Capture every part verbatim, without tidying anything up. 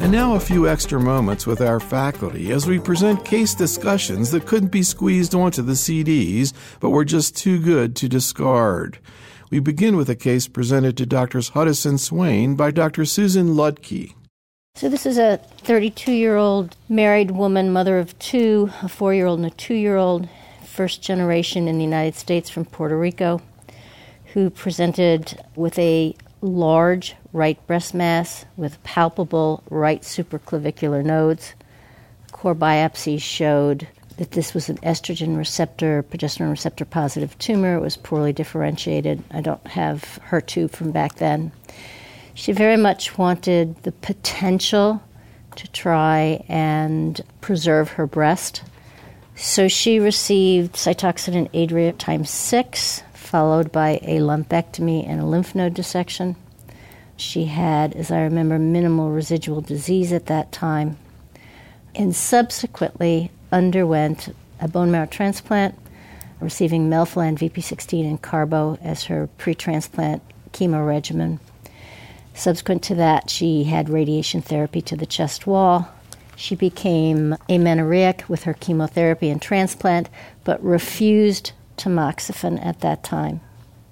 And now a few extra moments with our faculty as we present case discussions that couldn't be squeezed onto the C Ds, but were just too good to discard. We begin with a case presented to Doctors Huddison Swain by Doctor Susan Ludke. So this is a thirty-two-year-old married woman, mother of two, a four-year-old and a two-year-old, first generation in the United States from Puerto Rico, who presented with a large right breast mass with palpable right supraclavicular nodes. Core biopsies showed that this was an estrogen receptor, progesterone receptor positive tumor. It was poorly differentiated. I don't have H E R two from back then. She very much wanted the potential to try and preserve her breast. So she received Cytoxan and Adria times six, followed by a lumpectomy and a lymph node dissection. She had, as I remember, minimal residual disease at that time, and subsequently underwent a bone marrow transplant, receiving melphalan, V P sixteen, and carbo as her pre-transplant chemo regimen. Subsequent to that, she had radiation therapy to the chest wall. She became amenorrheic with her chemotherapy and transplant, but refused tamoxifen at that time.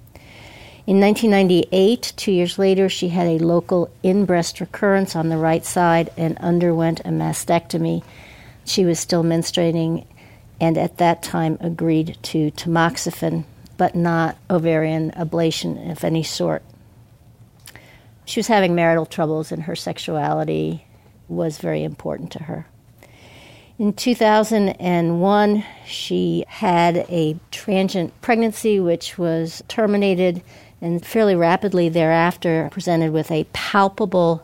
In nineteen ninety-eight, two years later, she had a local in-breast recurrence on the right side and underwent a mastectomy. She was still menstruating and at that time agreed to tamoxifen, but not ovarian ablation of any sort. She was having marital troubles and her sexuality was very important to her. In two thousand one, she had a transient pregnancy which was terminated, and fairly rapidly thereafter presented with a palpable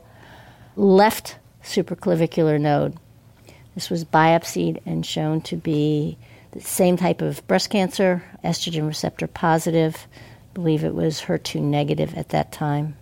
left supraclavicular node. This was biopsied and shown to be the same type of breast cancer, estrogen receptor positive. I believe it was H E R two negative at that time.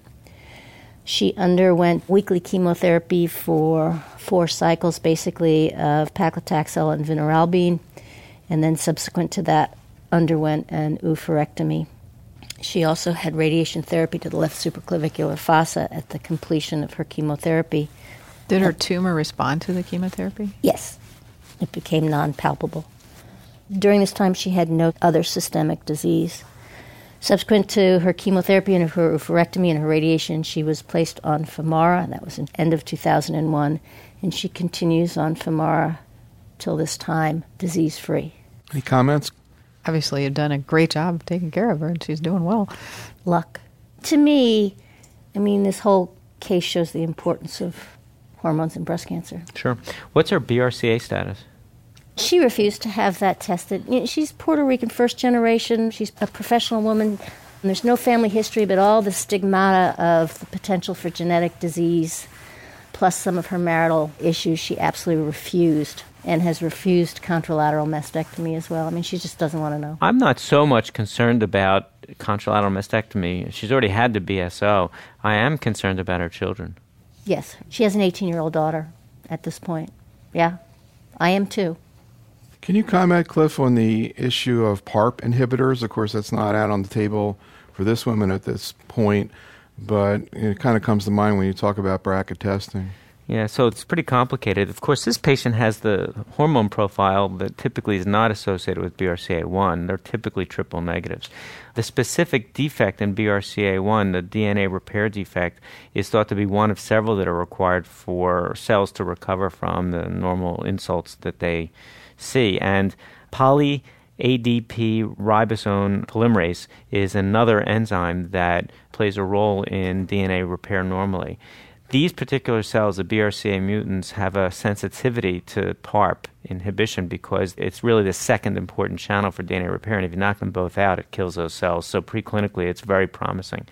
She underwent weekly chemotherapy for four cycles, basically, of paclitaxel and vinorelbine, and then subsequent to that underwent an oophorectomy. She also had radiation therapy to the left supraclavicular fossa at the completion of her chemotherapy. Did her tumor respond to the chemotherapy? Yes. It became non-palpable. During this time, she had no other systemic disease. Subsequent to her chemotherapy and her oophorectomy and her radiation, she was placed on Femara. That was in the end of two thousand one, and she continues on Femara till this time, disease-free. Any comments? Obviously, you've done a great job of taking care of her, and she's doing well. Luck. To me, I mean, this whole case shows the importance of hormones in breast cancer. Sure. What's her B R C A status? She refused to have that tested. You know, she's Puerto Rican first generation. She's a professional woman. And there's no family history, but all the stigmata of the potential for genetic disease, plus some of her marital issues, she absolutely refused, and has refused contralateral mastectomy as well. I mean, she just doesn't want to know. I'm not so much concerned about contralateral mastectomy. She's already had the B S O. I am concerned about her children. Yes. She has an eighteen-year-old daughter at this point. Yeah. I am too. Can you comment, Cliff, on the issue of PARP inhibitors? Of course, that's not out on the table for this woman at this point, but it kind of comes to mind when you talk about B R C A testing. Yeah, so it's pretty complicated. Of course, this patient has the hormone profile that typically is not associated with B R C A one. They're typically triple negatives. The specific defect in B R C A one, the D N A repair defect, is thought to be one of several that are required for cells to recover from the normal insults that they see. And poly A D P ribosome polymerase is another enzyme that plays a role in D N A repair normally. These particular cells, the B R C A mutants, have a sensitivity to PARP inhibition because it's really the second important channel for D N A repair, and if you knock them both out, it kills those cells. So preclinically, it's very promising.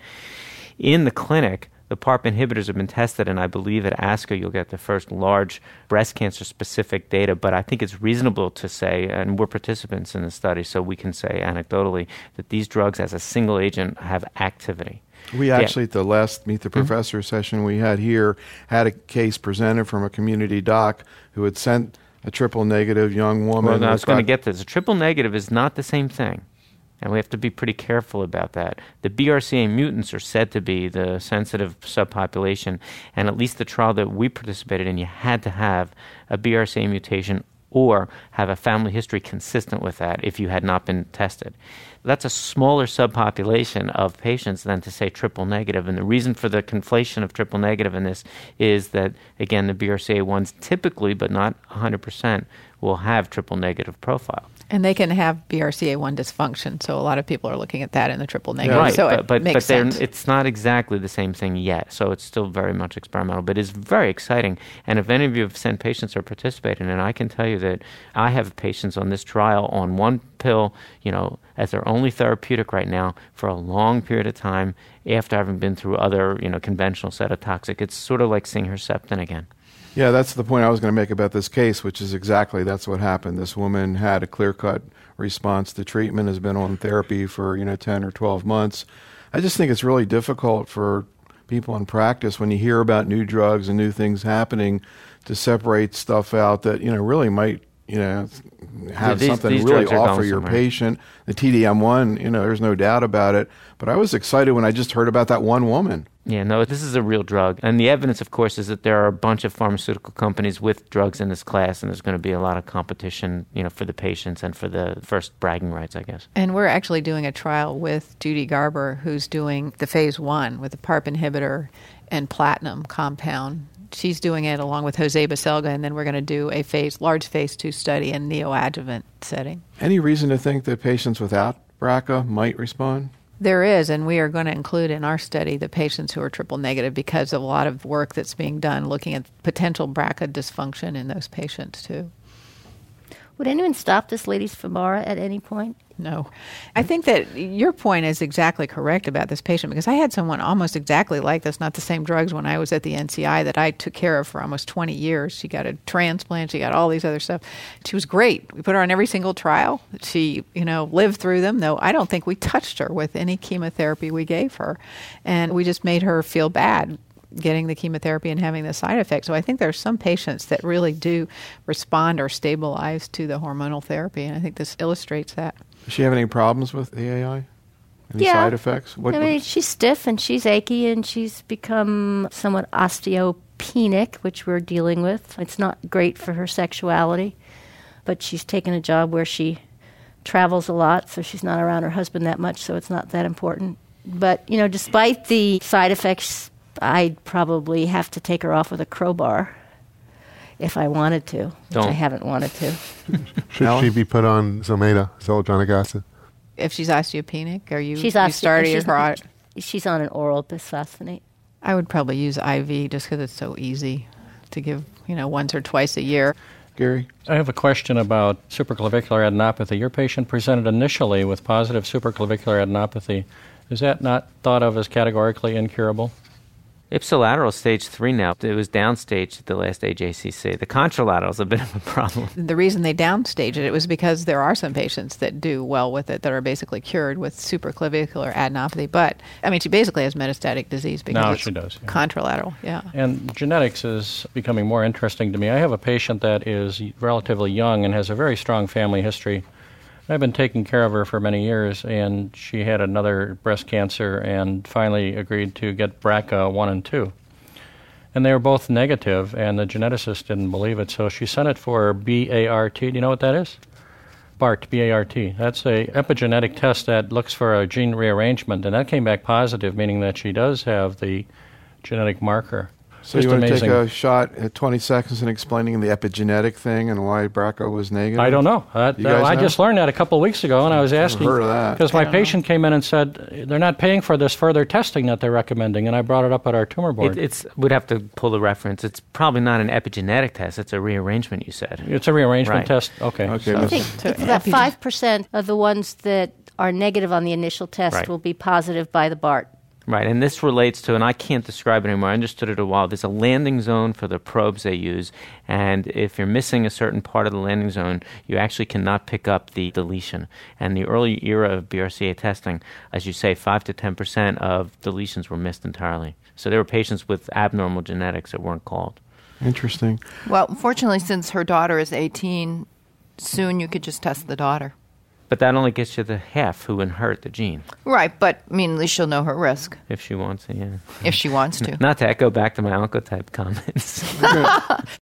In the clinic, the PARP inhibitors have been tested, and I believe at ASCO you'll get the first large breast cancer-specific data, but I think it's reasonable to say, and we're participants in the study, so we can say anecdotally, that these drugs as a single agent have activity. We actually, yeah. at the last Meet the Professor mm-hmm. session we had here, had a case presented from a community doc who had sent a triple negative young woman. Well, no, I was going to get this. A triple negative is not the same thing And we have to be pretty careful about that. The B R C A mutants are said to be the sensitive subpopulation, and at least the trial that we participated in, you had to have a B R C A mutation or have a family history consistent with that if you had not been tested. That's a smaller subpopulation of patients than to say triple negative. And the reason for the conflation of triple negative in this is that, again, the B R C A ones typically, but not one hundred percent, will have triple negative profile. And they can have B R C A one dysfunction, so a lot of people are looking at that in the triple negative. Right, so but, it but, makes but sense. it's not exactly the same thing yet, so it's still very much experimental, but it's very exciting. And if any of you have sent patients or participated, and I can tell you that I have patients on this trial on one pill, you know, as their only therapeutic right now for a long period of time after having been through other, you know, conventional cytotoxic. It's sort of like seeing Herceptin again. Yeah, that's the point I was going to make about this case, which is exactly that's what happened. This woman had a clear-cut response to treatment, has been on therapy for, you know, ten or twelve months. I just think it's really difficult for people in practice when you hear about new drugs and new things happening to separate stuff out that, you know, really might, you know, have these, something these really drugs are offer going your somewhere. patient. The T D M one, you know, there's no doubt about it. But I was excited when I just heard about that one woman. Yeah, no, this is a real drug. And the evidence, of course, is that there are a bunch of pharmaceutical companies with drugs in this class, and there's going to be a lot of competition, you know, for the patients and for the first bragging rights, I guess. And we're actually doing a trial with Judy Garber, who's doing the phase one with the PARP inhibitor and platinum compound. She's doing it along with Jose Baselga, and then we're going to do a phase, large phase two study in neoadjuvant setting. Any reason to think that patients without B R C A might respond? There is, and we are going to include in our study the patients who are triple negative because of a lot of work that's being done looking at potential B R C A dysfunction in those patients too. Would anyone stop this lady's Femara at any point? No. I think that your point is exactly correct about this patient because I had someone almost exactly like this, not the same drugs, when I was at the N C I that I took care of for almost twenty years. She got a transplant. She got all these other stuff. She was great. We put her on every single trial. She, you know, lived through them, though I don't think we touched her with any chemotherapy we gave her. And we just made her feel bad getting the chemotherapy and having the side effects. So I think there are some patients that really do respond or stabilize to the hormonal therapy, and I think this illustrates that. Does she have any problems with the A I? Any Yeah. side effects? What, I mean, what- she's stiff and she's achy and she's become somewhat osteopenic, which we're dealing with. It's not great for her sexuality, but she's taken a job where she travels a lot, so she's not around her husband that much, so it's not that important. But, you know, despite the side effects, I'd probably have to take her off with a crowbar if I wanted to, which Don't. I haven't wanted to. Should Alan? she be put on Zometa, zoledronic acid? If she's osteopenic, are you, She's you osteo- started she's- her? She's on an oral bisphosphonate. I would probably use I V just because it's so easy to give, you know, once or twice a year. Gary? I have a question about supraclavicular adenopathy. Your patient presented initially with positive supraclavicular adenopathy. Is that not thought of as categorically incurable? Ipsilateral stage three now. It was downstage at the last A J C C. The contralateral is a bit of a problem. The reason they downstage it, it was because there are some patients that do well with it that are basically cured with supraclavicular adenopathy. But, I mean, she basically has metastatic disease because No, it's she does, yeah. contralateral. Yeah. And genetics is becoming more interesting to me. I have a patient that is relatively young and has a very strong family history. I've been taking care of her for many years, and she had another breast cancer and finally agreed to get B R C A one and two. And they were both negative, and the geneticist didn't believe it, so she sent it for B A R T. Do you know what that is? B A R T, B A R T. That's a epigenetic test that looks for a gene rearrangement, and that came back positive, meaning that she does have the genetic marker. So Just you want amazing. to take a shot at twenty seconds in explaining the epigenetic thing and why B R C A was negative? I don't know. That, You guys I know? just learned that a couple of weeks ago, and I was asking heard of that. because my patient came in and said they're not paying for this further testing that they're recommending, and I brought it up at our tumor board. It, it's We'd have to pull the reference. It's probably not an epigenetic test. It's a rearrangement, you said. It's a rearrangement Right. test. Okay. Okay, so- I Miss- think So it's about epigen- five percent of the ones that are negative on the initial test Right. will be positive by the B A R T. Right, and this relates to, and I can't describe it anymore, I understood it a while, there's a landing zone for the probes they use, and if you're missing a certain part of the landing zone, you actually cannot pick up the deletion. And the early era of B R C A testing, as you say, five to ten percent of deletions were missed entirely. So there were patients with abnormal genetics that weren't called. Interesting. Well, fortunately, since her daughter is eighteen, soon you could just test the daughter. But that only gets you the half who inherit the gene, Right, but I mean, at least she'll know her risk if she wants it, yeah. if she wants to. Not to echo back to my oncotype comments.